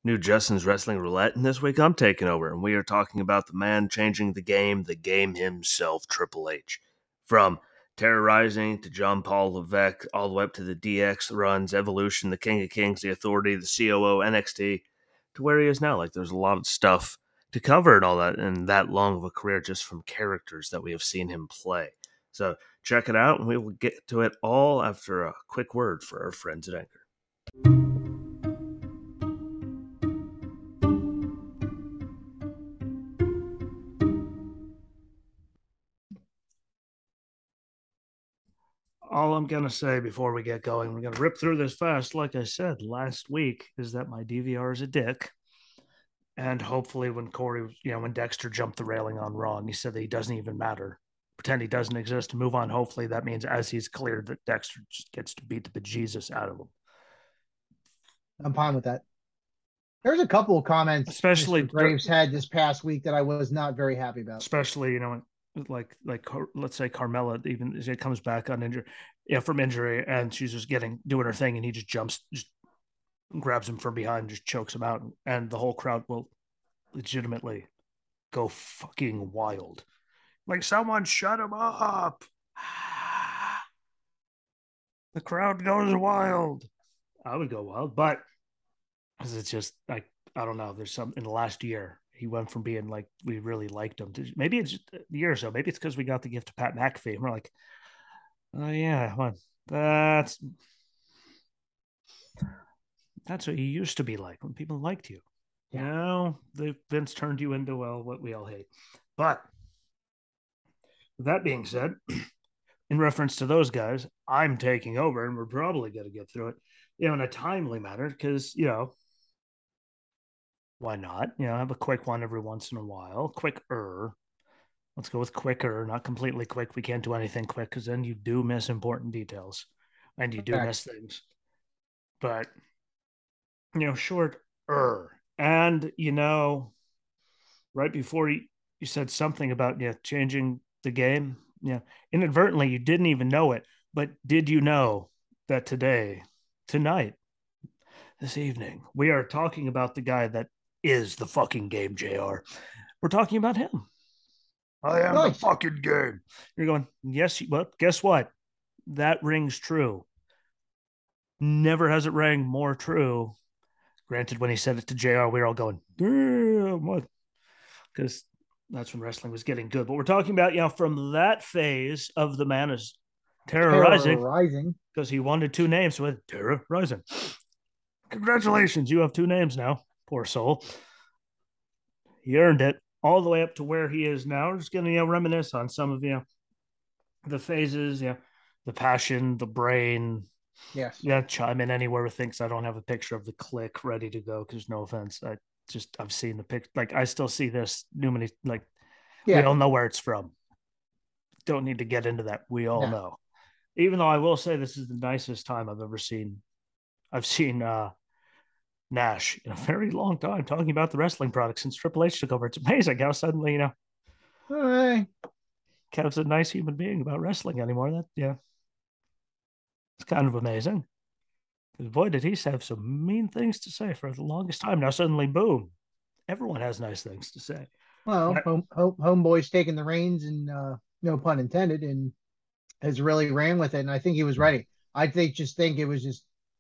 New Justin's Wrestling Roulette, and this week I'm taking over, and we are talking about the man changing the game himself, Triple H. From terrorizing to John Paul Levesque, all the way up to the DX runs, Evolution, the King of Kings, the Authority, the COO, NXT, to where he is now. Like, there's a lot of stuff to cover and all that, and that long of a career just from characters that we have seen him play. So check it out, and we will get to it all after a quick word for our friends at Anchor. All I'm going to say before we get going, we're going to rip through this fast. Like I said last week, is that my DVR is a dick. And hopefully when when Dexter jumped the railing on Raw and he said that he doesn't even matter, pretend he doesn't exist and move on. Hopefully that means as he's cleared that Dexter just gets to beat the bejesus out of him. I'm fine with that. There's a couple of comments Especially Mr. Graves had this past week that I was not very happy about. Especially, like let's say Carmella, even as it comes back on injury, from injury, and she's just doing her thing, and he just grabs him from behind, just chokes him out, and the whole crowd will legitimately go fucking wild. Like, someone shut him up. The crowd goes wild. I would go wild, but it's just like, I don't know. There's some in the last year. He went from being like, we really liked him to maybe it's just a year or so. Maybe it's because we got the gift of Pat McAfee. And we're like, oh yeah, well, that's what you used to be like when people liked you. Yeah. You know, Vince turned you into, well, what we all hate. But that being said, in reference to those guys, I'm taking over, and we're probably going to get through it, in a timely manner, because, why not? Have a quick one every once in a while. Quicker. Let's go with quicker, not completely quick. We can't do anything quick because then you do miss important details and you do miss things. But, shorter. And, right before you said something about changing the game. Inadvertently, you didn't even know it. But did you know that tonight, this evening, we are talking about the guy that is the fucking game, JR. We're talking about him. I am the fucking game. You're going, yes, but guess what? That rings true. Never has it rang more true. Granted, when he said it to JR, we were all going, damn, what? Because that's when wrestling was getting good. But we're talking about, from that phase of the man is terrorizing. Because he wanted two names with terrorizing. Congratulations, you have two names now. Poor soul. He earned it all the way up to where he is now. We're just going to reminisce on some of the phases, the passion, the brain. Yes. Yeah, chime in anywhere who thinks I don't have a picture of the Click ready to go, because no offense, I've seen the picture. Like, I still see this Newman, like, we all know where it's from. Don't need to get into that. We all know. Even though I will say this is the nicest time I've ever seen. I've seen Nash in a very long time talking about the wrestling product since Triple H took over. It's amazing how suddenly, Kev's a nice human being about wrestling anymore. It's kind of amazing. Because boy, did he have some mean things to say for the longest time. Now suddenly, boom, everyone has nice things to say. Well, Homeboy's taking the reins, and no pun intended, and has really ran with it. And I think he was ready. I think it was just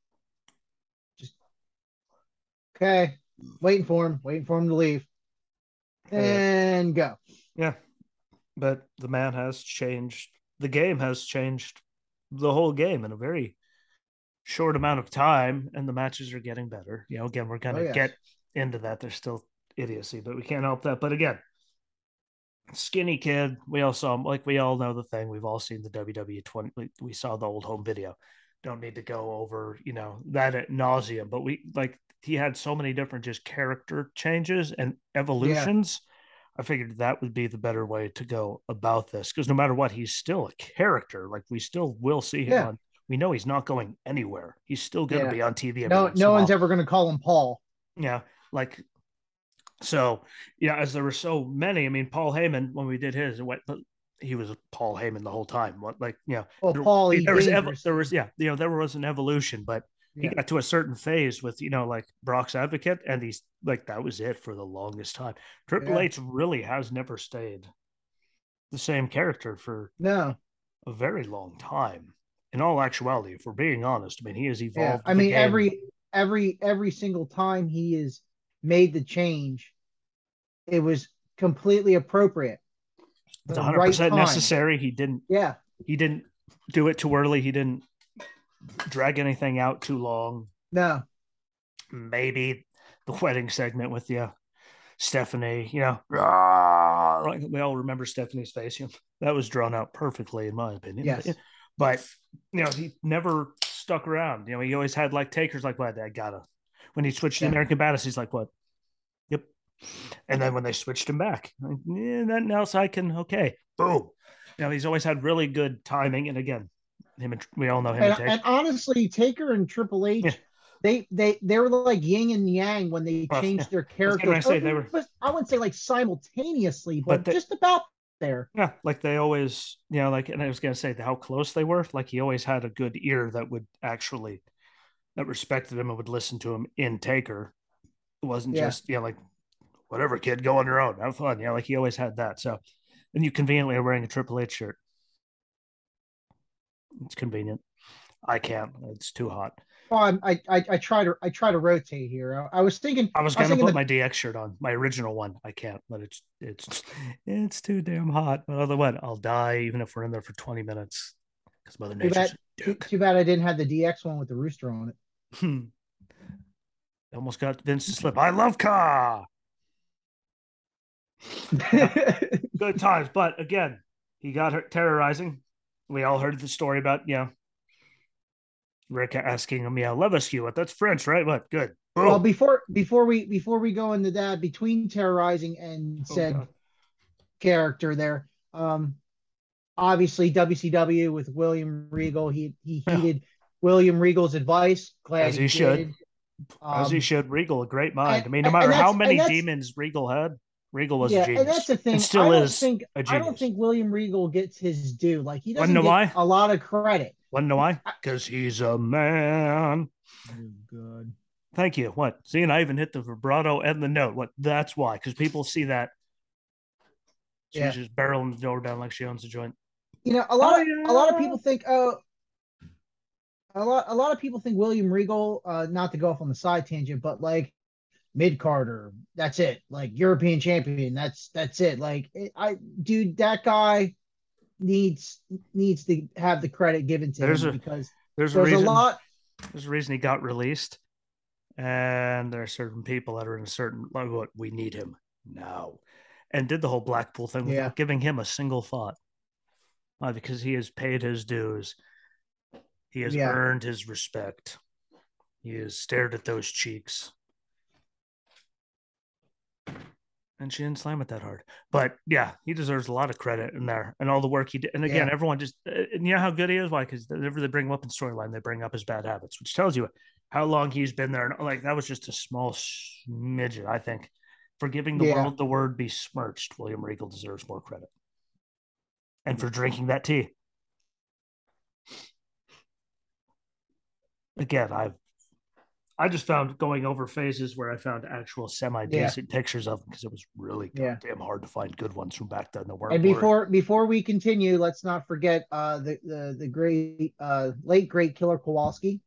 okay, waiting for him to leave and go. Yeah, but the man has changed. The game has changed the whole game in a very short amount of time, and the matches are getting better. Again, we're going to get into that. There's still idiocy, but we can't help that. But again, skinny kid, we all saw him. Like, we all know the thing. We've all seen the WWE 20. We saw the old home video. Don't need to go over, that at nauseum. But he had so many different just character changes and evolutions. I figured that would be the better way to go about this, because no matter what, he's still a character. Like, we still will see him on. We know he's not going anywhere. He's still going to be on TV. No one's ever going to call him Paul. Yeah, so, as there were so many. I mean, Paul Heyman, when we did his, he was Paul Heyman the whole time. Well, Paul, there was an evolution, but He Yeah. got to a certain phase with, like Brock's Advocate, and he's like, that was it for the longest time. Triple Yeah. H really has never stayed the same character for No. a very long time. In all actuality, if we're being honest, I mean, he has Yeah. evolved I the mean, game. every single time he has made the change, it was completely appropriate. It's The right 100% time. necessary. Yeah. He didn't do it too early. He didn't drag anything out too long. No. Maybe the wedding segment with Stephanie, like we all remember Stephanie's face. That was drawn out perfectly, in my opinion. Yes. But he never stuck around. He always had like takers like, "What? I gotta." When he switched to Yeah. American Badass, he's like, "What? Yep." And then when they switched him back, like, nothing else I can. Okay, boom. He's always had really good timing. And again, we all know him and And Taker. honestly, Taker and Triple Yeah, H, they were like yin and yang when they well, yeah. changed their I was characters. gonna say they were, I wouldn't say like simultaneously, but but just about there. yeah, like they always, like, and I was gonna say how close they were. Like he always had a good ear that respected him and would listen to him in Taker. It wasn't Yeah. just like whatever, kid, go on your own, have fun. Like he always had that. So, and you conveniently are wearing a Triple H shirt. It's convenient. I can't. It's too hot. Well, I try to rotate here. I was I was gonna thinking put the my DX shirt on, my original one. I can't, but it's too damn hot. But other what, I'll die even if we're in there for 20 minutes because Mother too Nature's bad a dick. too bad I didn't have the DX one with the rooster on Almost got Vince to slip. I love Ka. Yeah, it. good times. But again, he got her terrorizing. We all heard the story about Rick asking him, love us, you. That's French, right? What? Good. Well, Boom. before we go into that, between terrorizing and Oh said god. character there, obviously WCW with William Regal, he Yeah, heeded William Regal's advice. Glad as he he should. did. As he Um, should. Regal, a great mind. and I mean, no matter how and many that's demons Regal had, Regal was a yeah, and that's genius the and thing. still is a I don't genius. think William Regal gets his due. Like he Wanna doesn't know get why? a lot of credit. Wanna know why? I, Because he's a man. oh God. Thank you. What? See, and I even hit the vibrato and the note. What? That's why. Because people see that she's Yeah. just barreling the door down like she owns a joint. A lot of Hiya! people think a lot of people think William Regal, not to go off on the side tangent, but like mid Carter, that's it. Like European champion, that's it. Like dude, that guy needs needs to have the credit given to There's him a because there's a there's a reason. lot. There's a reason he got released, and there are certain people that are in a certain like what we need him now, and did the whole Blackpool thing Yeah. without giving him a single thought, because he has paid his dues. He has Yeah. earned his respect. He has stared at those cheeks. And she didn't slam it that hard. But yeah, he deserves a lot of credit in there and all the work he did. And again, Yeah. everyone just, and you know how good he is? Why? Because whenever they bring him up in storyline, they bring up his bad habits, which tells you how long he's been there. And like, that was just a small smidget, I think. For giving the Yeah. world the word besmirched, William Regal deserves more credit. And for drinking that tea. Again, I just found going over phases where I found actual semi Yeah. decent pictures of them because it was really Yeah. goddamn hard to find good ones from back then that weren't And blurry. before we continue, let's not forget the great late great Killer Kowalski.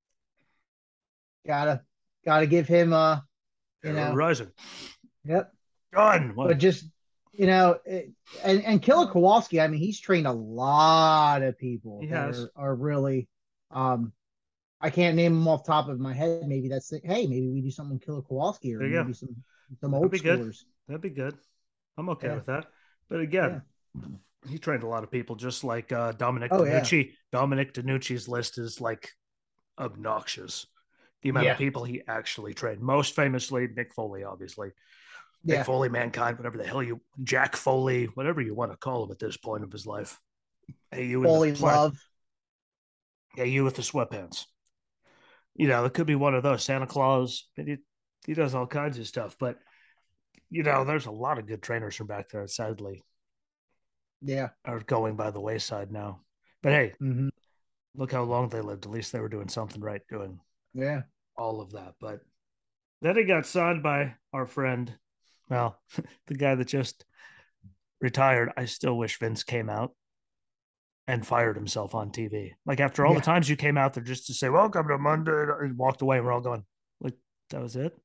Gotta gotta give him you know Rising. yep. Done. But What? just and Killer Kowalski, I mean, he's trained a lot of people He that has. are really um I can't name them off the top of my head. Maybe that's the, hey, maybe we do something with Killer Kowalski or There you go. maybe some That'd old be good. schoolers. That'd be good. I'm okay Yeah, with that. But yeah. again, he trained a lot of people, just like Dominic Oh yeah. DeNucci. Dominic DeNucci's list is like obnoxious. The amount of Yeah. people he actually trained. Most famously, Mick Foley, obviously. Mick Yeah. Foley, Mankind, whatever the hell Jack Foley, whatever you want to call him at this point of his life. Hey, you in the Foley plant. Love. Hey, you with the sweatpants. It could be one of those. Santa Claus. He does all kinds of stuff, but there's a lot of good trainers from back there. Sadly, Yeah. are going by the wayside now. But hey, Hmm. look how long they lived. At least they were doing something right doing. Yeah. all of that. But then he got signed by our friend, well, the guy that just retired. I still wish Vince came out and fired himself on TV. Like after all the Yeah. times you came out there just to say "Welcome to Monday," and walked away, and we're all going, like that was it.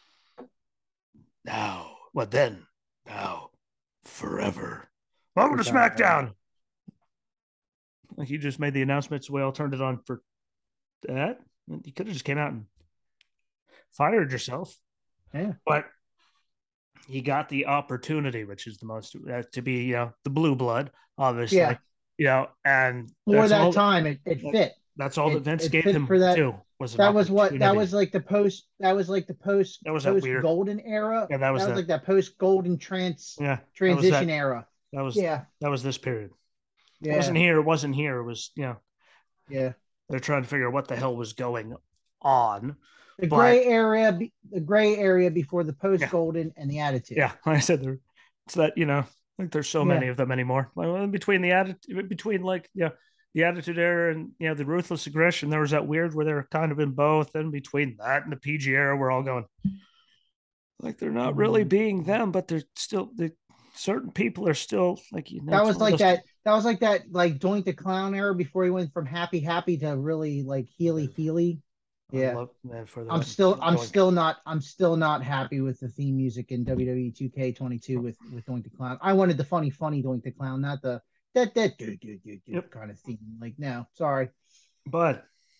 Now, what then? Now, forever. Welcome to Retire. SmackDown. Like you just made the announcements. We all turned it on for that. You could have just came out and fired yourself, Yeah. but he got the opportunity, which is the most to be, the blue blood, Yeah. obviously, and For that time, it fit. that's all that Vince It gave fit for him that. too, was an That opportunity. was like the post. That was like the That was that post weird. golden era. Yeah, that was That was that. like that post golden Yeah, that was transition that. era. That was Yeah. that was this period. It wasn't Yeah. here. It wasn't here. It was, Yeah. they're trying to figure out what the hell was going on. The But gray area before the post yeah, golden and the attitude. yeah, like I said, it's that, like there's so Yeah. many of them anymore. Like in between the attitude, between like, the attitude era and, the ruthless aggression, there was that weird where they're kind of in both. And between that and the PG era, we're all going like they're not really being them, but they're still certain people are still like, That it's was one of like those. that. That was like that, like Doink the Clown era before he went from happy happy to really like Healy. I Yeah. love that for I'm the still Doink. I'm still not happy with the theme music in WWE 2K22 with Doink the Clown. I wanted the funny Doink the Clown, not the that do Yep. kind of theme. Like no, sorry. But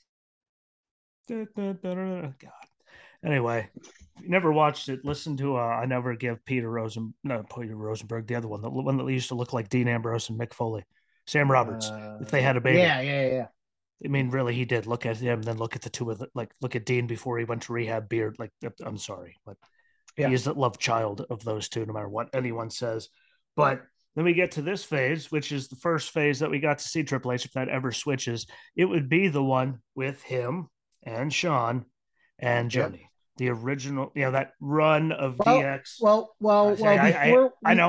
God. Anyway, if you never watched it, listen to I Never Give Peter Rosen, no, Peter Rosenberg, the other one, the one that used to look like Dean Ambrose and Mick Foley, Sam Roberts. If they had a baby, Yeah. I mean, really, he did. Look at him, then look at the two of the, like, look at Dean before he went to rehab. Beard, like, I'm sorry, but he Yeah. is the love child of those two, no matter what anyone says. But then we get to this phase, which is the first phase that we got to see Triple H, if that ever switches. It would be the one with him and Shawn and Yep. Johnny, the original, that run of Well, DX. before I we know.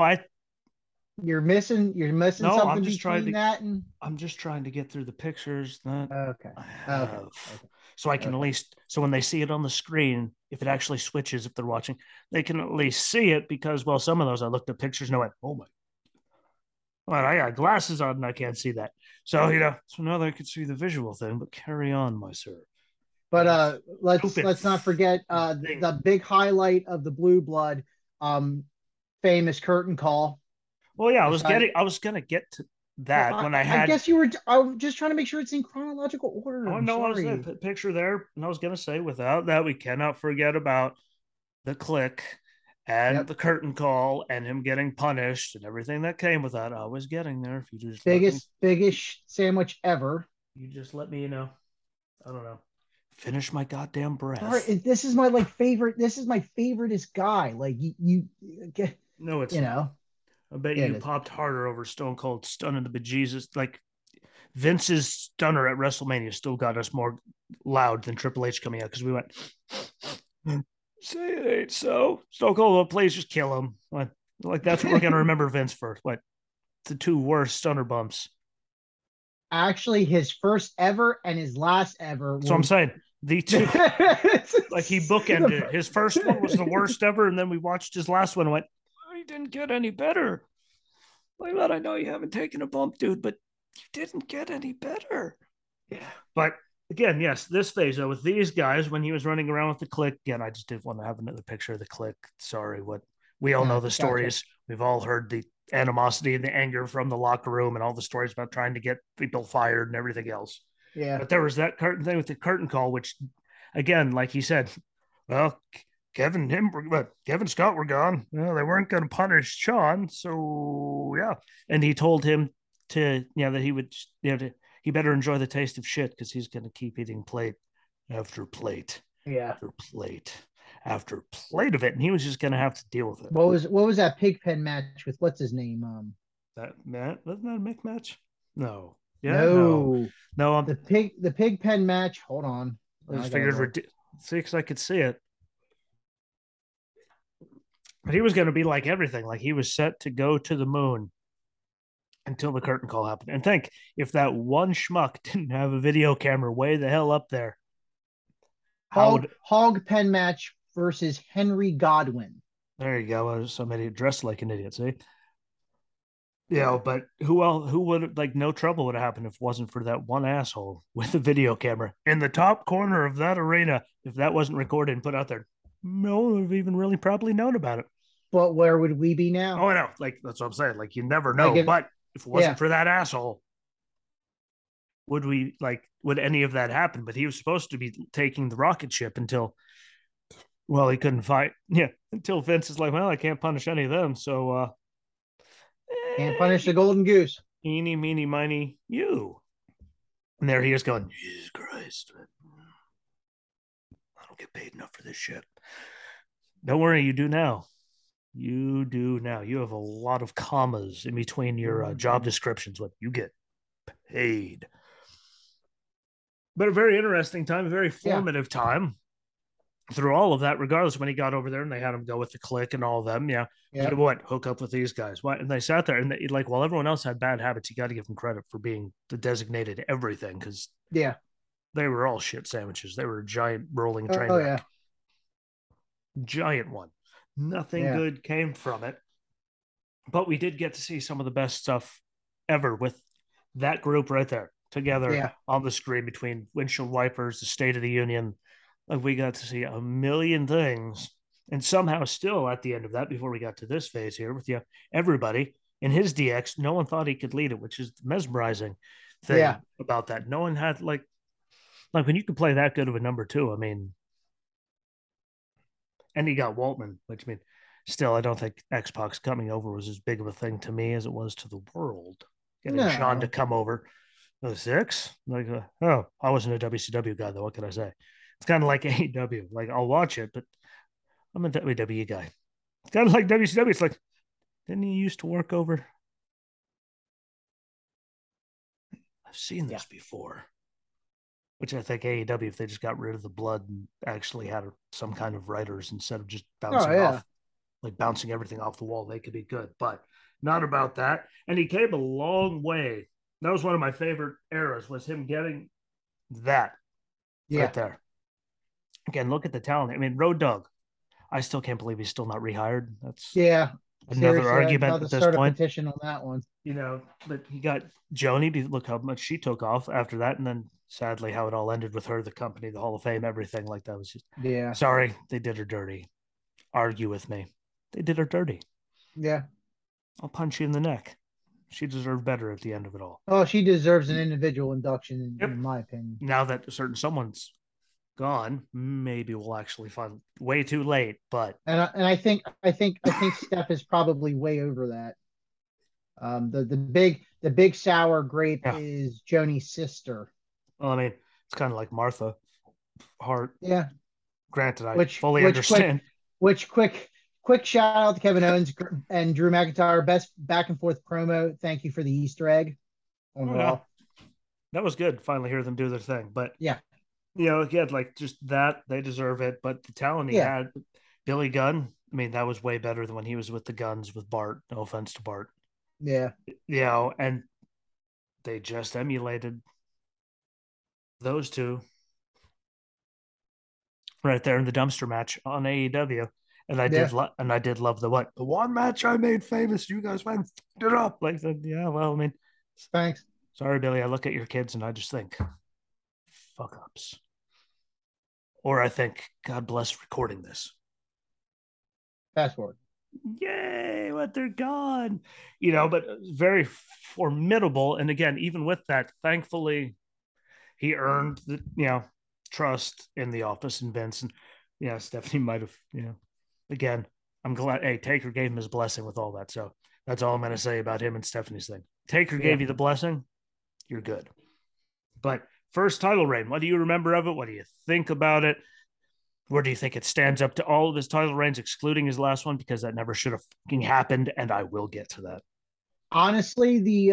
you're missing No, something between that and I'm just trying to get through the pictures that okay. I Okay. have, Okay. so I can at Okay. least, so when they see it on the screen, if it actually switches, if they're watching, they can at least see it. Because, well, some of those I looked at pictures and I went, oh my, well, I got glasses on and I can't see that. So, so now they can see the visual thing. But carry on, my sir. But That stupid let's not forget thing. the big highlight of the Blue Blood, um, famous curtain call. Well, yeah, Aside, I was gonna get to well, that when I I had. guess you were. I was just trying to make sure it's in chronological order. Oh I'm no, I was there sorry. picture there, and I was gonna say, without that, we cannot forget about the click and Yep. the curtain call and him getting punished and everything that came with that. I was getting there. If you just let me, Biggest sandwich ever. you just let me, I don't know, finish my goddamn Sorry, breath. this is my like favorite. This is my favoriteest guy. Like No, it's you not. know. I bet Yeah, you it is. popped harder over Stone Cold stunning the bejesus. Like Vince's stunner at WrestleMania still got us more loud than Triple H coming out, because we went, say it ain't so. Stone Cold, well, please just kill him. Like that's what we're gonna remember Vince for. Like the two worst stunner bumps. Actually, his first ever and his last ever So I'm were. saying the two, like he bookended it. His first one was the worst ever, and then we watched his last one and went, oh, he didn't get any better. Like, but I know you haven't taken a bump, dude, but you didn't get any better. Yeah. But again, yes, this phase though, with these guys, when he was running around with the click, again, I just didn't want to have another picture of the click. Sorry, what we all know the Gotcha. stories. We've all heard the animosity and the anger from the locker room and all the stories about trying to get people fired and everything else. Yeah. But there was that curtain thing with the curtain call, which, again, like he said, well, Kevin Scott were gone. Well, they weren't going to punish Shawn, so yeah. And he told him to, that he would, he better enjoy the taste of shit, because he's going to keep eating plate after plate Yeah. after plate after plate of it, and he was just going to have to deal with it. What was that pig pen match with what's his name? That Matt, wasn't that a Mick match? No. Yeah, no, No. no. The pig pen match. Hold on. I Now I just gotta look. figured, see, because I could see it. But he was going to be like everything. Like he was set to go to the moon until the curtain call happened. And think, if that one schmuck didn't have a video camera way the hell up there, How would Hog pen match versus Henry Godwin. there you go? Somebody dressed like an idiot. See, but who else? Who would like no trouble would have happened if it wasn't for that one asshole with the video camera in the top corner of that arena? If that wasn't recorded and put out there, no one would have even really probably known about it. But where would we be now? Oh, I know. Like that's what I'm saying. Like you never Like know. But if it wasn't yeah, for that asshole, would any of that happen? But he was supposed to be taking the rocket ship until he couldn't fight. Yeah, until Vince is like, well, I can't punish any of them, so can't punish the golden goose. eeny, meeny, miny, you. And there he is going, Jesus Christ, I don't get paid enough for this shit. Don't worry, you do now. You do now. You have a lot of commas in between your job descriptions. What you get paid. But a very interesting time, a very formative time through all of that, regardless when he got over there and they had him go with the click and all of them. Yeah. What? Hook up with these guys. What? And they sat there and while everyone else had bad habits, you got to give them credit for being the designated everything because they were all shit sandwiches. They were a giant rolling train wreck. Giant one. Nothing good came from it. But we did get to see some of the best stuff ever with that group right there together on the screen between windshield wipers, the State of the Union. Like we got to see a million things. And somehow still at the end of that, before we got to this phase here with everybody in his DX, no one thought he could lead it, which is the mesmerizing thing about that. No one had like when you can play that good of a number two, I mean, and he got Waltman, which I mean, still, I don't think X-Pac coming over was as big of a thing to me as it was to the world. Getting Sean to come over. The six? Like, I wasn't a WCW guy, though. What can I say? It's kind of like AEW. Like, I'll watch it, but I'm a WWE guy. It's kind of like WCW. It's like, didn't he used to work over? I've seen this before. Which I think AEW, if they just got rid of the blood and actually had some kind of writers instead of just bouncing off, like bouncing everything off the wall, they could be good. But not about that. And he came a long way. That was one of my favorite eras, was him getting that right there. Again, look at the talent. I mean, Road Dogg, I still can't believe he's still not rehired. That's another argument at this point. Petition on that one. But he got Joni. Look how much she took off after that, and then sadly how it all ended with her, the company, the Hall of Fame, everything like that was just sorry, they did her dirty. Argue with me. They did her dirty. Yeah. I'll punch you in the neck. She deserved better at the end of it all. Oh, she deserves an individual induction, in my opinion. Now that a certain someone's gone, maybe we'll actually find way too late. But I think Steph is probably way over that. The big sour grape is Joni's sister. Well, I mean, it's kind of like Martha Hart. Yeah. Granted, I fully understand. Quick shout out to Kevin Owens and Drew McIntyre. Best back and forth promo. Thank you for the Easter egg on Raw. That was good. Finally hear them do their thing. But again, like just that, they deserve it. But the talent he had, Billy Gunn, I mean, that was way better than when he was with the Guns with Bart. No offense to Bart. Yeah. And they just emulated those two right there in the dumpster match on AEW. And I did love the one match I made famous. You guys went it up. Like, well, I mean, thanks. Sorry, Billy. I look at your kids and I just think, fuck ups. Or I think, God bless recording this. Fast forward. Yay, what they're gone. But very formidable. And again, even with that, thankfully, he earned the, trust in the office and Vince. And Stephanie might have, again, I'm glad. Hey, Taker gave him his blessing with all that. So that's all I'm going to say about him and Stephanie's thing. Taker gave you the blessing. You're good. But first title reign, what do you remember of it? What do you think about it? Where do you think it stands up to all of his title reigns, excluding his last one? Because that never should have fucking happened. And I will get to that. Honestly, the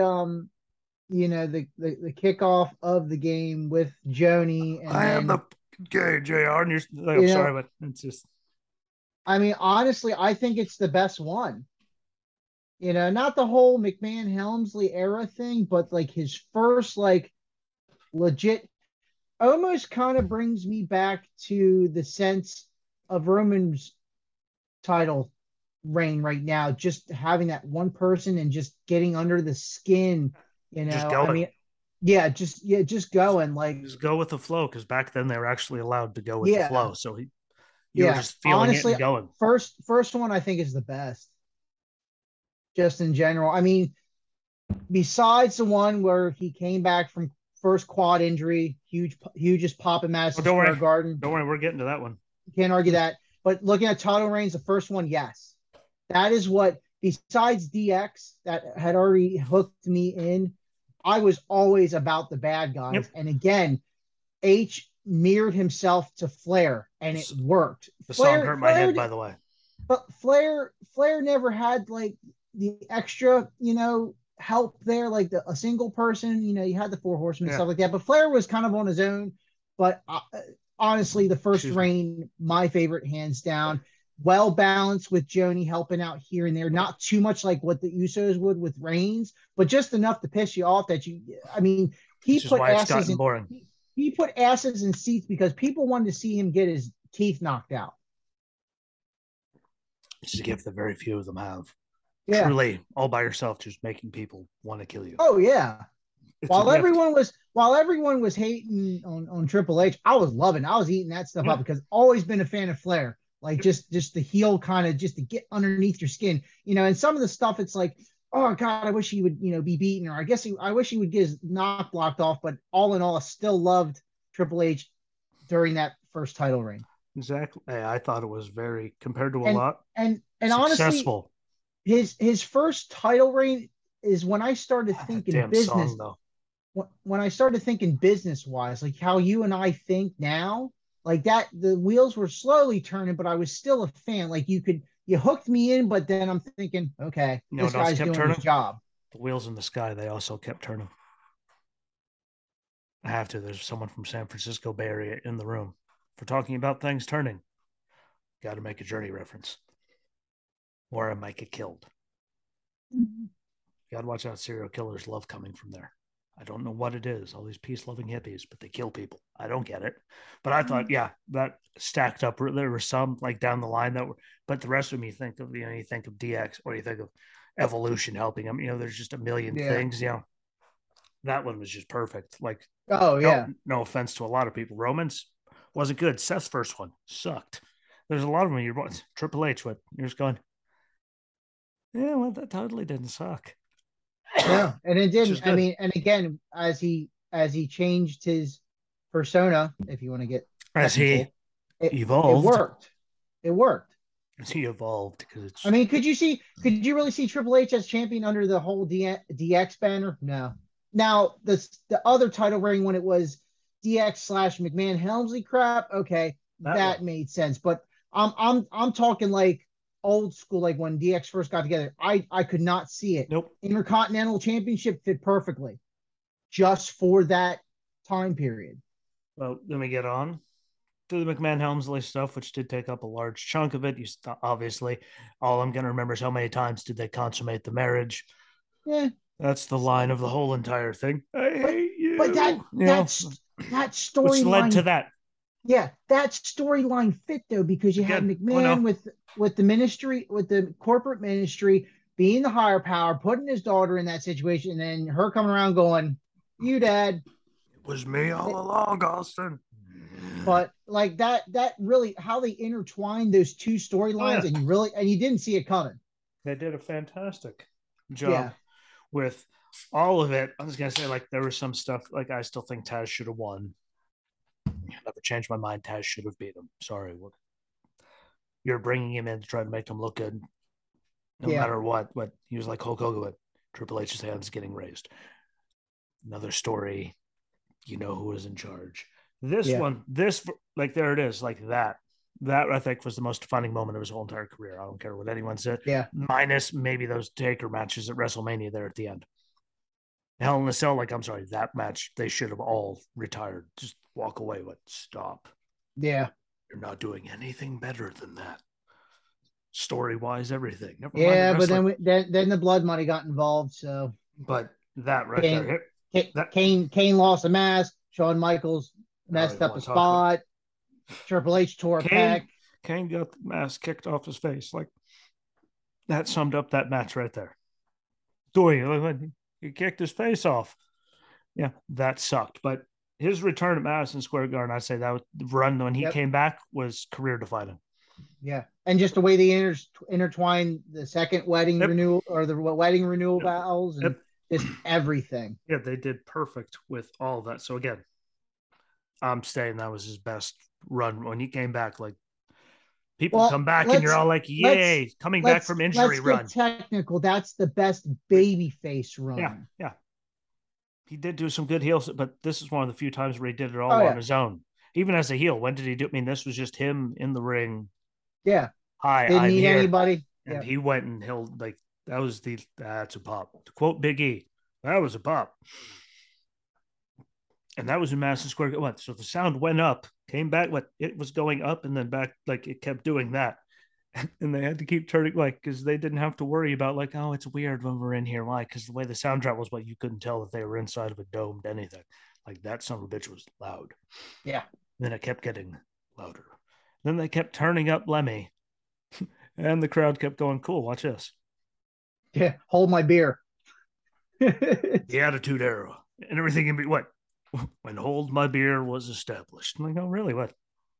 kickoff of the game with Joni. And I am the gay JR. And I'm sorry, but it's just. I mean, honestly, I think it's the best one. Not the whole McMahon Helmsley era thing, but like his first like legit almost kind of brings me back to the sense of Roman's title reign right now, just having that one person and just getting under the skin, Just I going. mean, just going like, Just go with the flow, because back then they were actually allowed to go with the yeah, flow. So you were yeah. just feeling it Honestly, and going. first one I think is the best, just in general. I mean, besides the one where he came back from first quad injury, hugest pop in Oh, Madison don't worry. Square Garden. Don't worry. We're getting to that one. Can't argue that. But looking at title reigns, the first one, yes, that is what. Besides DX, that had already hooked me in. I was always about the bad Yep. guys, and again, H mirrored himself to Flair, and it worked. The song Flair, hurt my Flair, head, by the way. but Flair never had like the extra, help there, like a single person. You had the Four Horsemen and Yeah. stuff like that, but Flair was kind of on his own. But honestly, the first Excuse me. reign, my favorite, hands down. Well balanced with Joni helping out here and there, not too much like what the Usos would with Reigns, but just enough to piss you off that I mean, he Which is put why it's asses gotten in boring. he put asses in seats because people wanted to see him get his teeth knocked out. It's a gift that very few of them have. Yeah. Truly, all by yourself, just making people want to kill you. Oh yeah. It's a While gift. everyone was hating on Triple H, I was loving. I was eating that stuff Yeah. up because I've always been a fan of Flair. Like just the heel kind of just to get underneath your skin, And some of the stuff, it's like, oh God, I wish he would be beaten, or I wish he would get his knock blocked off. But all in all, I still loved Triple H during that first title reign. Exactly. I thought it was very, compared to a And lot, honestly, successful. his first title reign is when I started That thinking damn song, business. though. When I started thinking business wise, like how you and I think now, like that, the wheels were slowly turning, but I was still a fan. Like you hooked me in, but then I'm thinking, okay, You know this what else guy's kept doing his turning? job. The wheels in the sky, they also kept turning. I have to. There's someone from San Francisco Bay Area in the room. For talking about things turning, got to make a journey reference, or I might get killed. Mm-hmm. Got to watch out. Serial killers love coming from there. I don't know what it is. All these peace loving hippies, but they kill people. I don't get it. But I thought, yeah, that stacked up. There were some like down the line that were, but the rest of me think of, you think of DX, or you think of Evolution helping them. There's just a million Yeah. things. That one was just perfect. Like, Oh yeah. no offense to a lot of people. Romans wasn't good. Seth's first one sucked. There's a lot of them. You're Triple H. What you're just going, yeah, well, that totally didn't suck. No, and it didn't. I Good. mean, and again, as he changed his persona, if you want to get As he technical, it evolved, worked. It worked. as he evolved, because it's I mean, could you really see Triple H as champion under the whole DX banner? No. Now the other title reign when it was DX slash McMahon Helmsley crap, okay, that one. that made sense. But I'm talking like old school, like when DX first got together. I could not see it. Nope. Intercontinental Championship fit perfectly, just for that time period. Well, let me get on to the McMahon Helmsley stuff, which did take up a large chunk of it. Obviously, all I'm going to remember is how many times did they consummate the marriage. Yeah, That's the line of the whole entire thing. I hate you. but that which led to storyline. that. Yeah, that storyline fit though because you had Again, McMahon with the ministry, with the corporate ministry being the higher power, putting his daughter in that situation, and then her coming around going, "You dad." It was me all along, Austin. But like that really how they intertwined those two storylines, Yeah. and you didn't see it coming. They did a fantastic job Yeah. with all of it. I was gonna say, like, there was some stuff, like, I still think Taz should have won. Never changed my mind. Taz should have beat him. Sorry, you're bringing him in to try to make him look good, no Yeah. matter what. But he was like Hulk Hogan with Triple H's hands getting raised. Another story. You know who was in charge. This Yeah. one, like, there it is, like that. That, I think, was the most defining moment of his whole entire career. I don't care what anyone said. Yeah. Minus maybe those Taker matches at WrestleMania there at the end. Hell in a Cell, like, I'm sorry, that match, they should have all retired. Just walk away. But stop. Yeah. You're not doing anything better than that. Story wise, everything. Never yeah, but then the blood money got involved. So, but that right there, Kane lost a mask. Shawn Michaels I don't messed even up a want to talk about spot. Triple H tore a pec. Kane got the mask kicked off his face. Like that summed up that match right there. Doing he kicked his face off. Yeah, that sucked. But his return at Madison Square Garden, I'd say that was the run when he Yep. came back was career defining. Yeah. And just the way they intertwine the second wedding Yep. renewal or the wedding renewal Yep. vows and Yep. just everything. Yeah, they did perfect with all of that. So again, I'm saying that was his best run when he came back. Like people Well, come back and you're all like, let's "Yay!" Coming back from injury let's get run. technical. That's the best baby face Yeah, run. yeah. He did do some good heels, but this is one of the few times where he did it Oh all on yeah. his own. Even as a heel, when did he do? I mean, this was just him in the ring. Yeah. Hi, Didn't I'm need here, anybody. and Yeah. he went and he'll like that was the that's a pop. To quote Big E, that was a pop. And that was in Madison Square. What? So the sound went up, came back. What? It was going up and then back. Like it kept doing that, and they had to keep turning like because they didn't have to worry about like oh it's weird when we're in here. Why? Because the way the sound drop was, what you couldn't tell that they were inside of a domed anything. Like that son of a bitch was loud. Yeah. Then it kept getting louder. Then they kept turning up Lemmy, and the crowd kept going, "Cool, watch this." Yeah. Hold my beer. The Attitude Era and everything in what when Hold My Beer was established. I'm like, oh really? What?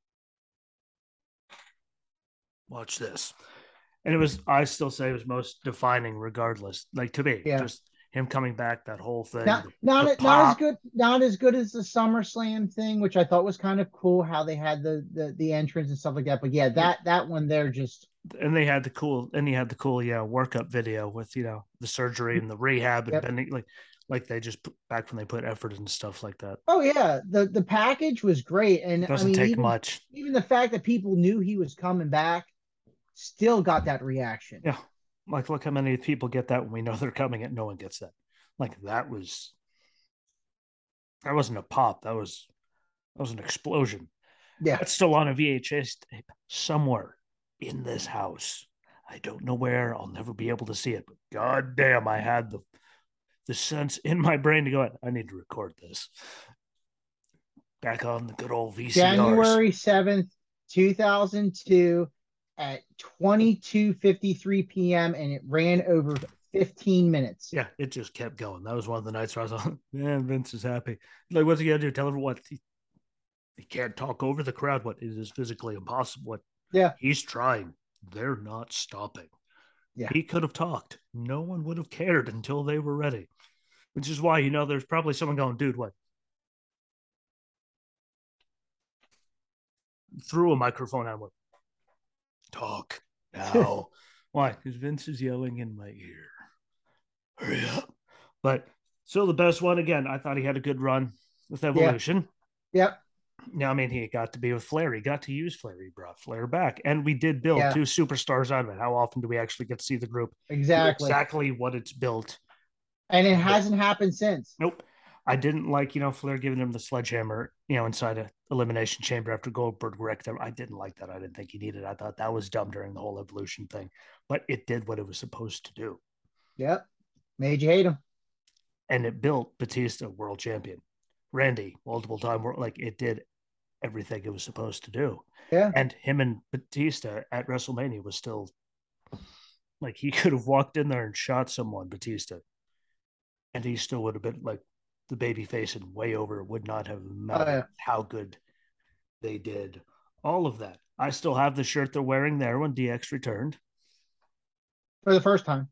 Watch this. And it was, I still say it was most defining regardless. Like to me, Yeah. just him coming back, that whole thing, Not the not as pop. good as the SummerSlam thing, which I thought was kind of cool how they had the entrance and stuff like that. But yeah, that one there just And they had the cool, and he had the cool, yeah, workup video with, the surgery and the rehab and yep. bending, like they just put back when they put effort into stuff like that. Oh yeah, the package was great, and It I doesn't mean take much. even the fact that people knew he was coming back still got that reaction. Yeah. Like, look how many people get that when we know they're coming and no one gets that. Like that wasn't a pop. That was an explosion. Yeah, That's still on a VHS tape somewhere in this house. I don't know where. I'll never be able to see it. But god damn, I had the sense in my brain to go, I need to record this. Back on the good old VCRs. January 7th, 2002, at 22:53 p.m., and it ran over 15 minutes. Yeah, it just kept going. That was one of the nights where I was like, man, Vince is happy. Like, what's he gonna do? Tell everyone what he can't talk over the crowd. What it is physically impossible. What Yeah, he's trying. They're not stopping. yeah. He could have talked. No one would have cared until they were ready. Which is why, there's probably someone going, dude, what? Threw a microphone at him. Talk now. Why? Because Vince is yelling in my ear. Hurry up. But still the best one. Again, I thought he had a good run with Yeah, Evolution. yep, Now, I mean, he got to be with Flair. He got to use Flair. He brought Flair back. And we did build yeah, two superstars out of it. How often do we actually get to see the group do exactly. exactly what it's built? And it hasn't happened since. Nope. I didn't like, Flair giving him the sledgehammer, inside a elimination chamber after Goldberg wrecked him. I didn't like that. I didn't think he needed it. I thought that was dumb during the whole Evolution thing, but it did what it was supposed to do. Yep, made you hate him. And it built Batista world champion. Randy, multiple time, like it did everything it was supposed to do. Yeah, And him and Batista at WrestleMania was still like he could have walked in there and shot someone, Batista, and he still would have been like the baby face and way over. It would not have mattered yeah. how good they did all of that. I still have the shirt they're wearing there when DX returned. For the first time.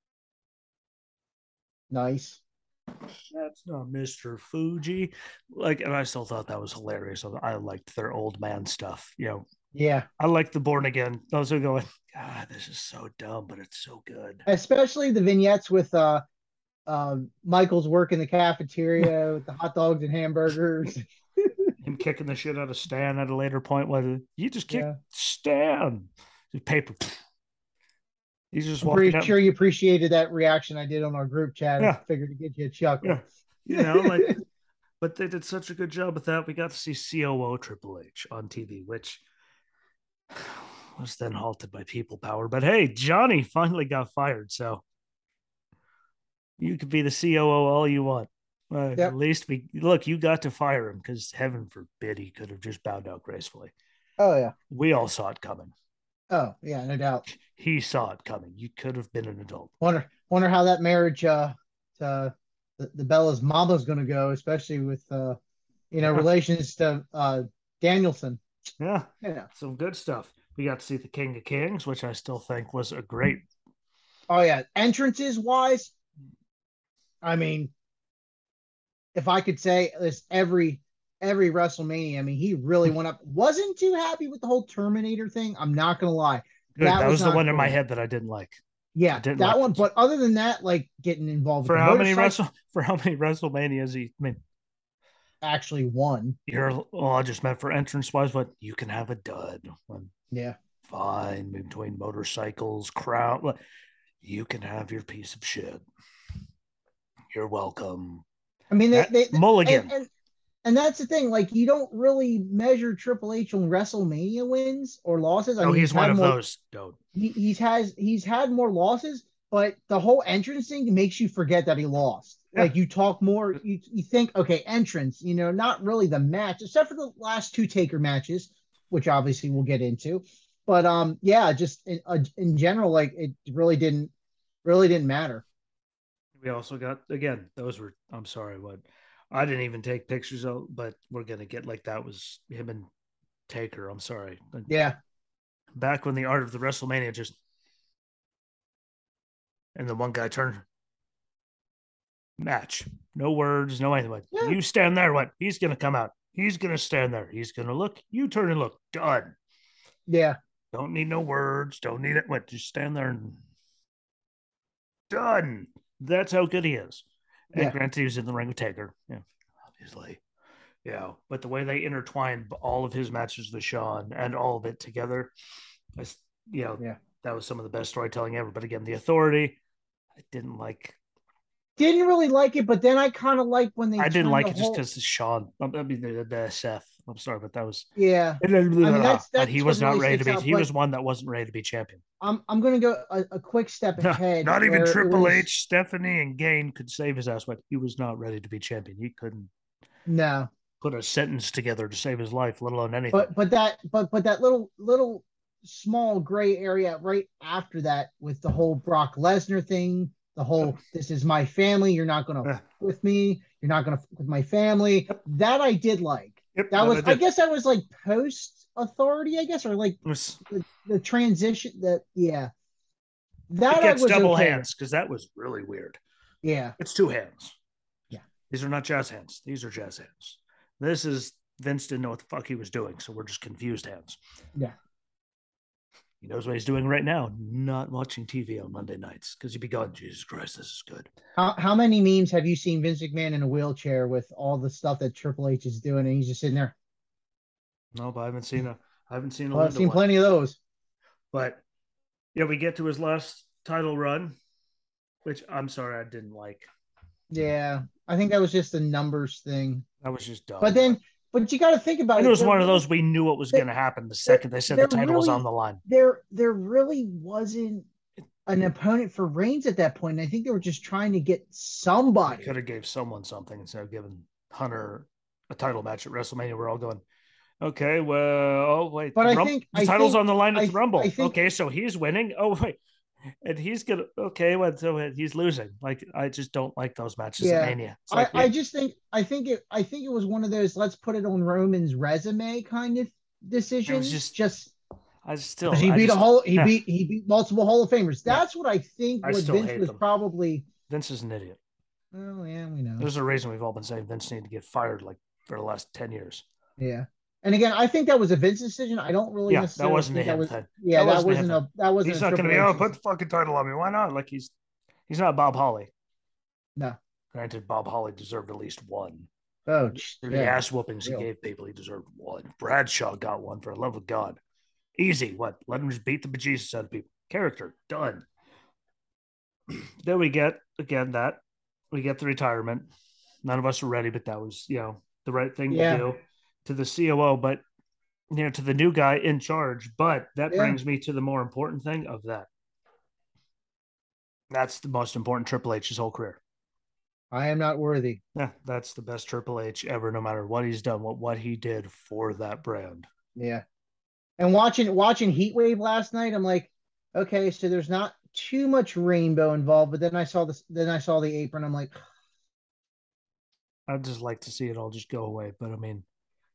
Nice. That's not Mr. Fuji. Like, and I still thought that was hilarious. I liked their old man stuff. Yeah. I like the Born Again. Those are going, God, this is so dumb, but it's so good. Especially the vignettes with Michael's work in the cafeteria with the hot dogs and hamburgers. Him kicking the shit out of Stan at a later point. Whether you just kick Yeah. Stan, the paper. He's just I'm walking pretty up. sure you appreciated that reaction I did on our group chat. Yeah. I figured to get you a chuckle. Yeah. But they did such a good job with that. We got to see COO Triple H on TV, which was then halted by People Power. But hey, Johnny finally got fired, so you could be the COO all you want. At Yep. least we look. You got to fire him because heaven forbid he could have just bowed out gracefully. Oh yeah. We all saw it coming. Oh yeah, no doubt. He saw it coming. You could have been an adult. Wonder how that marriage to the Bella's mama's gonna go, especially with Yeah, relations to Danielson. yeah, Yeah. some good stuff. We got to see the King of Kings, which I still think was a great. Oh yeah. Entrances wise, I mean, if I could say this every WrestleMania, I mean, he really went up. Wasn't too happy with the whole Terminator thing. I'm not gonna lie. Good. That That was was the not one in my cool. head that I didn't like. I Yeah, didn't that like one. this. But other than that, like getting involved with For the how many motorcycle, WrestleManias he I mean actually won. you're well, I just meant for entrance wise, but you can have a dud. Yeah. Fine between motorcycles, crowd. You can have your piece of shit. You're welcome. I mean, they and, Mulligan. and and that's the thing. Like, you don't really measure Triple H on WrestleMania wins or losses. I Oh, mean, he's one of those. Don't. he's had more losses, but the whole entrance thing makes you forget that he lost. Yeah. Like, you talk more, you think, okay, entrance, not really the match, except for the last two Taker matches, which obviously we'll get into. But yeah, just in general, like, it really didn't matter. We also got again. Those were. I'm sorry. What? I didn't even take pictures of, but we're gonna get like that was him and Taker. I'm sorry. Yeah, Back when the art of the WrestleMania just and the one guy turned match. No words, no anything. What? yeah, You stand there. What? He's gonna come out. He's gonna stand there. He's gonna look. You turn and look. Done. yeah, Don't need no words. Don't need it. What? Just stand there and done. That's how good he is. And yeah. granted, he was in the ring with Taker. Yeah, obviously. Yeah, but the way they intertwined all of his matches with Shawn and all of it together, I, you know, Yeah. that was some of the best storytelling ever. But again, the Authority, I didn't like. Didn't really like it, but then I kind of like when they I didn't turned like the it just whole. because Shawn. I mean, the Seth. I'm sorry, but that was. Yeah, I mean, that's But he that's what was not really ready to sticks be. out. He But was one that wasn't ready to be champion. I'm gonna go a quick step ahead Not even where it Triple was H, Stephanie, and Gain could save his ass. But he was not ready to be champion. He couldn't no, put a sentence together to save his life, let alone anything. but that little small gray area right after that with the whole Brock Lesnar thing, the whole this is my family, you're not gonna Uh, with me, you're not gonna with my family. yep, That I did like. yep, That that was I I did. guess that was like post authority, I guess, or like It was the transition that yeah. it That I gets was double okay with. hands because that was really weird. Yeah. It's two hands. Yeah. These are not jazz hands. These are jazz hands. This is Vince didn't know what the fuck he was doing, so we're just confused hands. Yeah. He knows what he's doing right now, not watching TV on Monday nights because he'd be going, Jesus Christ, this is good. How many memes have you seen Vince McMahon in a wheelchair with all the stuff that Triple H is doing, and he's just sitting there? No, but I haven't seen a Well, I've Linda seen one. plenty of those. But yeah, we get to his last title run, which I'm sorry I didn't like. Yeah, I think that was just a numbers thing. That was just But dumb. then, but you got to think about And it it. was There one of really, those we knew what was going there, to happen the there, second they said the there title was on really, the line. there really wasn't an opponent for Reigns at that point. I think they were just trying to get They could somebody. have gave someone something instead of giving Hunter a title match at WrestleMania. We're all going, okay, well, oh wait, But the title's on the line at the I Rumble. think, Okay, so he's winning. Oh wait, and he's gonna okay, well, so he's losing. Like I just don't like those matches at yeah. Mania. It's I, like I just think I think it was one of those let's put it on Roman's resume kind of it was decisions. just Just because I just yeah, he beat multiple Hall of Famers. yeah, That's what I think I what still Vince hate was them. probably. Vince is an idiot. Oh yeah, we know. There's a reason we've all been saying Vince needed to get fired like for the last 10 years. Yeah. And again, I think that was a Vince decision. I don't really Yeah, that necessarily wasn't a think that him was. thing. Yeah, That wasn't a him thing. that wasn't He's a not going to Triple be, H oh, put the decision. fucking title on me. Why not? Like he's not Bob Holly. No. Granted, Bob Holly deserved at least one. Oh For the yeah. ass whoopings he Real. gave people, he deserved one. Bradshaw got one for the love of God. Easy. What? Let him just beat the bejesus out of people. Character done. Then we get again that we get the retirement. None of us are ready, but that was the right thing to Yeah. do to the COO, but to the new guy in charge. But that Yeah. brings me to the more important thing of that. That's the most important Triple H's whole career. I am not worthy. Yeah, that's the best Triple H ever, no matter what he's done, what he did for that brand. Yeah. And watching Heat Wave last night, I'm like, okay, so there's not too much rainbow involved, but then I saw the apron. I'm like, I'd just like to see it all just go away. But I mean,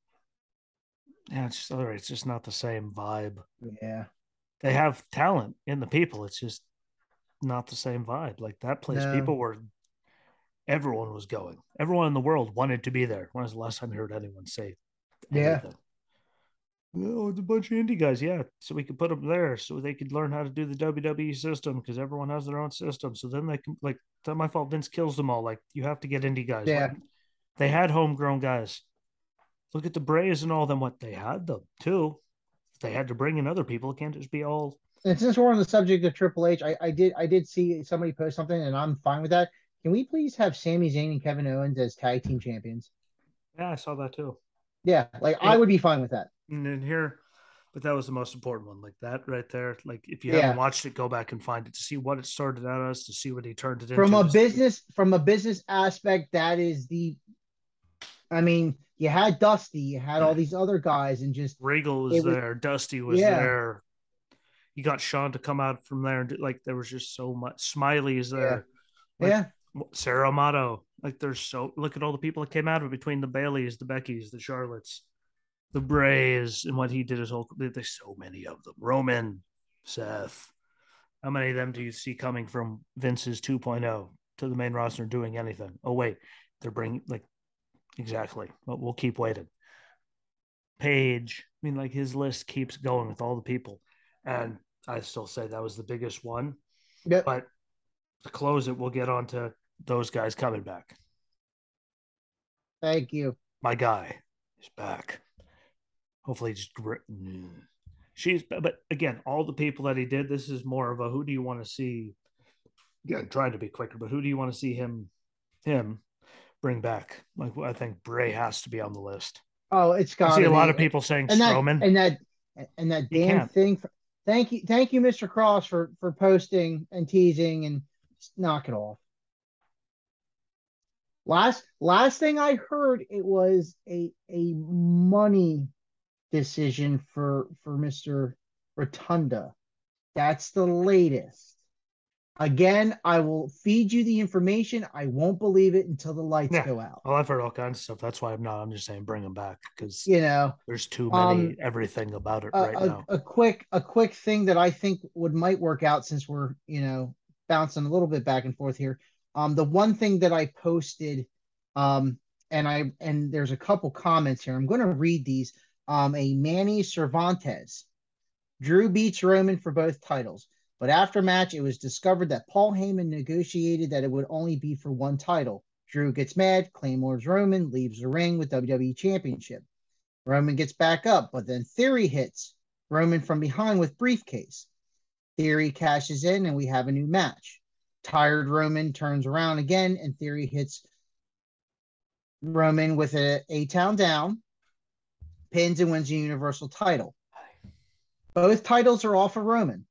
yeah, it's just all right. It's just not the same vibe. yeah, They have talent in the people. It's just not the same vibe. Like that place, no, people were everyone was going. Everyone in the world wanted to be there. When was the last time I heard anyone say yeah, anything? No, it's a bunch of indie guys. Yeah, so we could put them there, so they could learn how to do the WWE system because everyone has their own system. So then they can like. It's not my fault. Vince kills them all. Like you have to get indie guys. What yeah. they had homegrown guys. Look at the Braves and all them. What they had them too. They had to bring in other people. It can't just be all. And since we're on the subject of Triple H, I did see somebody post something, and I'm fine with that. Can we please have Sami Zayn and Kevin Owens as tag team champions? Yeah, I saw that too. Yeah, like I Yep. would be fine with that. And then here, but that was the most important one. Like that right there. Like if you haven't Yeah, watched it, go back and find it to see what it started out as, to see what he turned it from into. a To see business aspect, that is the. I mean, you had Dusty, you had all these other guys, and just Regal was it was. there, Dusty was Yeah, there. You got Sean to come out from there, and like there was just so much. Smiley is yeah, there, like yeah, Sarah Amato. Like there's so look at all the people that came out of it between the Baileys, the Beckys, the Charlottes, the Brays, and what he did his whole. There's so many of them. Roman, Seth. How many of them do you see coming from Vince's 2.0 to the main roster doing anything? Oh wait, they're bringing like exactly. But we'll keep waiting. Page. I mean, like his list keeps going with all the people, and I still say that was the biggest one. yep. But to close it, we'll get on to those guys coming back. Thank you. My guy is back. Hopefully, just she's. But again, all the people that he did. This is more of a who do you want to see? Again, trying to be quicker, but who do you want to see him bring back? Like I think Bray has to be on the list. Oh, it's I got see to a lot be, of people saying and that Strowman. and that and that He damn can't. thing. Thank you, Mr. Cross, for posting and teasing and knock it off. Last thing I heard, it was a money decision for Mr. Rotunda. That's the latest. Again, I will feed you the information. I won't believe it until the lights Yeah. go out. Well, I've heard all kinds of stuff. That's why I'm not. I'm just saying bring him back because You know, there's too many um, everything about it a, right now. a quick thing that I think would might work out since we're bouncing a little bit back and forth here. The one thing that I posted, um, and there's a couple comments here. I'm going to read these. A Manny Cervantes. Drew beats Roman for both titles, but after match, it was discovered that Paul Heyman negotiated that it would only be for one title. Drew gets mad, claymores Roman, leaves the ring with WWE Championship. Roman gets back up, but then Theory hits Roman from behind with briefcase. Theory cashes in, and we have a new match. Tired Roman turns around again, and Theory hits Roman with a town down, pins and wins the Universal title. Both titles are off of Roman.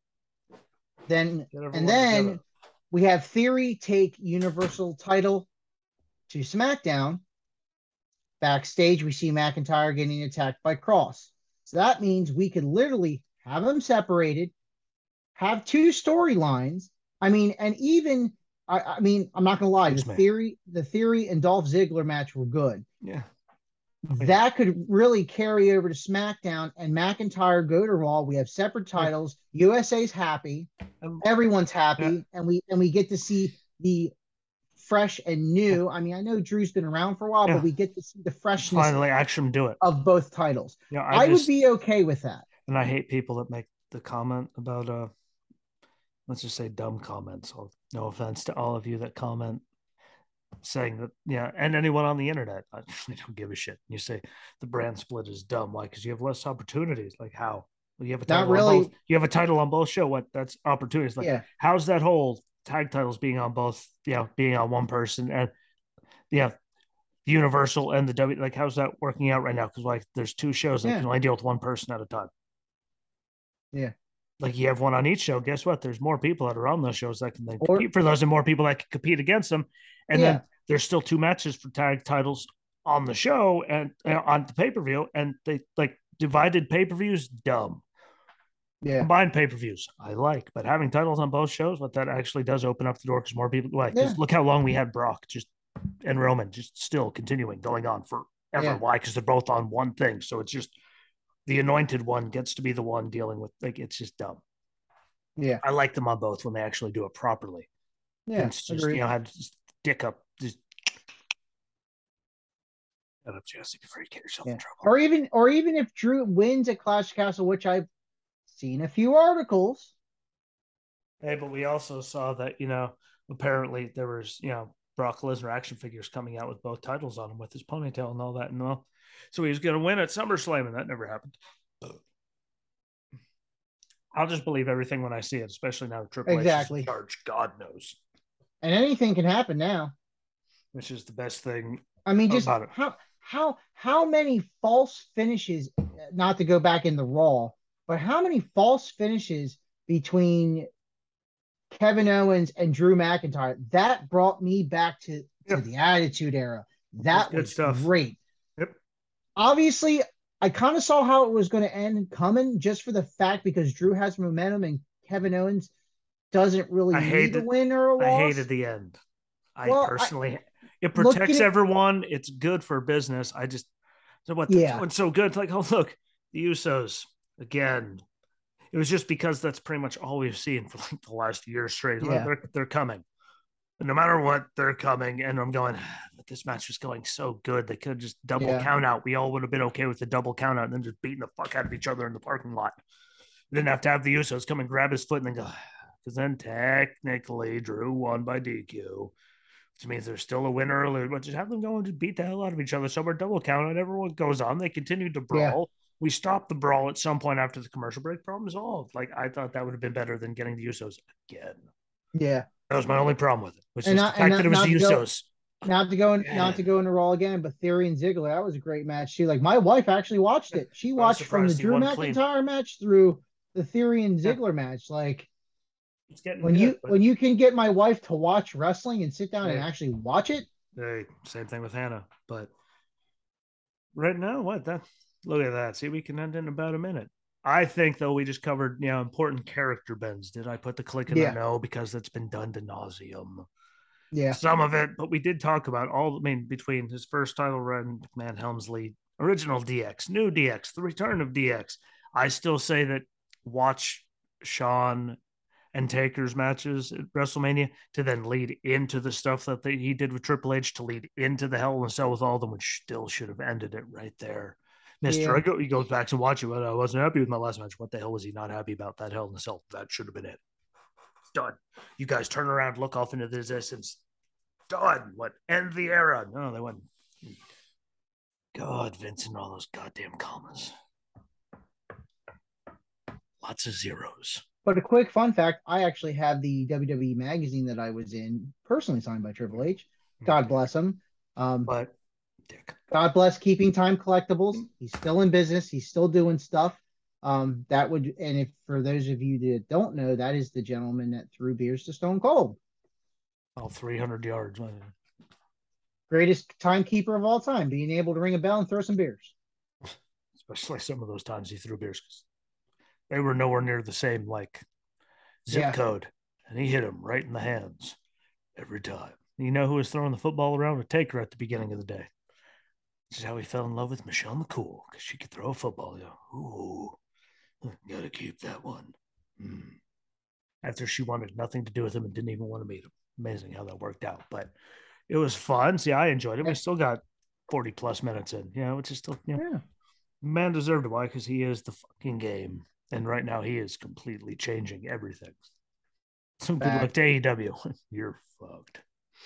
Then we have Theory take Universal title to SmackDown. Backstage, we see McIntyre getting attacked by Cross. So that means we could literally have them separated, have two storylines. I mean, and even I mean, I'm not gonna lie, the theory and Dolph Ziggler match were good. Yeah. That could really carry over to SmackDown and McIntyre go to Raw. We have separate titles. USA's happy. Everyone's happy, and we get to see the fresh and new. I mean, I know Drew's been around for a while, but we get to see the freshness finally actually do it of both titles. Yeah, I would be okay with that. And I hate people that make the comment about let's just say dumb comments. No offense to all of you that comment saying that, yeah, and anyone on the internet, I don't give a shit. You say the brand split is dumb. Why? Because you have less opportunities. Like how? Well, you have a title Not really. on both. You have a title on both show. What? That's opportunities. Like how's that whole tag titles being on both? Being on one person and Universal and the W. Like how's that working out right now? Because like there's two shows that can only deal with one person at a time. Yeah. Like you have one on each show. Guess what? There's more people that are on those shows that can then compete for those, and more people that can compete against them. And then there's still 2 matches for tag titles on the show and on the pay-per-view, and they like divided pay-per-views, dumb. Yeah. Combined pay-per-views, I like, but having titles on both shows, what that actually does open up the door because more people like. Because look how long we had Brock just and Roman just still continuing going on forever. Yeah. Why? Because they're both on one thing, so it's just the anointed one gets to be the one dealing with like it's just dumb. Yeah. I like them on both when they actually do it properly. Yeah. It's just agreed. Had just dick up just up Jesse before you get yourself in trouble. Or even if Drew wins at Clash Castle, which I've seen a few articles. Hey, but we also saw that, apparently there was, Brock Lesnar action figures coming out with both titles on him with his ponytail and all that. And all. So he was going to win at SummerSlam, and that never happened. I'll just believe everything when I see it, especially now Triple H is in charge. God knows. And anything can happen now. Which is the best thing. I mean, just how many false finishes, not to go back in the Raw, but how many false finishes between Kevin Owens and Drew McIntyre? That brought me back to the Attitude Era. That was great. Yep. Obviously, I kind of saw how it was going to end coming just for the fact because Drew has momentum and Kevin Owens doesn't really need a win or a loss. I hated the end. It protects everyone. It's good for business. I just they're doing so good. Like, oh look, the Usos again. It was just because that's pretty much all we've seen for like the last year straight. Yeah. They're coming. And no matter what, they're coming. And I'm going, but this match was going so good. They could have just double count out. We all would have been okay with the double count out and then just beating the fuck out of each other in the parking lot. We didn't have to have the Usos come and grab his foot and then go, because then technically Drew won by DQ. Which means there's still a winner earlier, but just have them go and just beat the hell out of each other. So we're double counted. Everyone goes on. They continue to brawl. Yeah. We stopped the brawl at some point after the commercial break. Problem solved. Like, I thought that would have been better than getting the Usos again. Yeah. That was my only problem with it, which is the fact that it was the Usos. Not to go into Raw again, but Theory and Ziggler, that was a great match too. Like, my wife actually watched it. She watched from the Drew McIntyre match through the Theory and Ziggler match. Like, it's getting when you can get my wife to watch wrestling and sit down and actually watch it. Hey, same thing with Hannah. But right now, look at that. See, we can end in about a minute. I think though we just covered important character bends. Did I put the click in there? No, because that's been done to nauseum. Yeah, some of it, but we did talk about between his first title run, McMahon Helmsley, original DX, new DX, the return of DX. I still say that watch Shawn and Taker's matches at WrestleMania to then lead into the stuff that he did with Triple H to lead into the Hell in a Cell with all of them, which still should have ended it right there. He goes back to watch it. But I wasn't happy with my last match. What the hell was he not happy about? That Hell in a Cell. That should have been it. Done. You guys turn around, look off into the distance. Done. What? End the era. No, they went. God, Vince and all those goddamn commas. Lots of zeros. But a quick fun fact, I actually have the WWE magazine that I was in, personally signed by Triple H. God bless him. But God bless Keeping Time Collectibles. He's still in business. He's still doing stuff. And if for those of you that don't know, that is the gentleman that threw beers to Stone Cold. 300 yards. Greatest timekeeper of all time, being able to ring a bell and throw some beers. Especially some of those times he threw beers because they were nowhere near the same zip code, and he hit him right in the hands every time. You know who was throwing the football around with Taker at the beginning of the day? This is how he fell in love with Michelle McCool because she could throw a football. Ooh, gotta keep that one. After she wanted nothing to do with him and didn't even want to meet him. Amazing how that worked out, but it was fun. See, I enjoyed it. We still got 40 plus minutes in, which is still, man deserved it. Why? Because he is the fucking game. And right now he is completely changing everything. So good luck to AEW. You're fucked.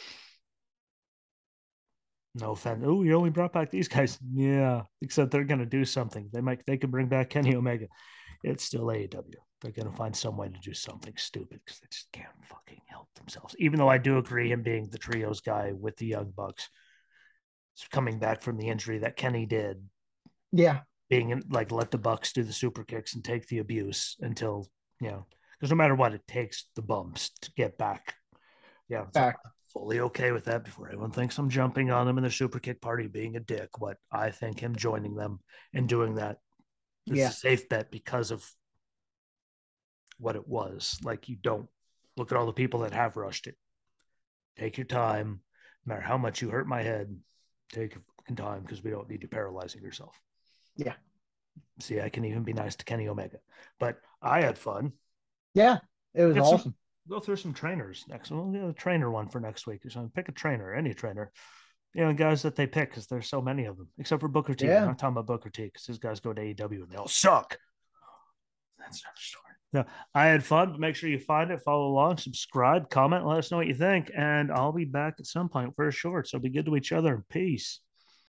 No offense. Oh, you only brought back these guys. Yeah, except they're gonna do something. They could bring back Kenny Omega. It's still AEW. They're gonna find some way to do something stupid because they just can't fucking help themselves. Even though I do agree him being the trios guy with the Young Bucks, coming back from the injury that Kenny did. Yeah. Being let the Bucks do the super kicks and take the abuse until because no matter what, it takes the bumps to get back. Yeah, back. fully okay with that before anyone thinks I'm jumping on them in the super kick party being a dick. But I think him joining them and doing that is Yeah. a safe bet because of what it was. Like, you don't look at all the people that have rushed it. Take your time. No matter how much you hurt my head, take your time because we don't need you paralyzing yourself. Yeah. See, I can even be nice to Kenny Omega. But I had fun. Yeah. It was awesome. Go through some trainers next. We'll get a trainer one for next week or something. Pick a trainer, any trainer. Guys that they pick because there's so many of them, except for Booker T. Yeah. We're not talking about Booker T because these guys go to AEW and they all suck. That's another story. No, I had fun. Make sure you find it, follow along, subscribe, comment, let us know what you think. And I'll be back at some point for a short. So be good to each other and peace.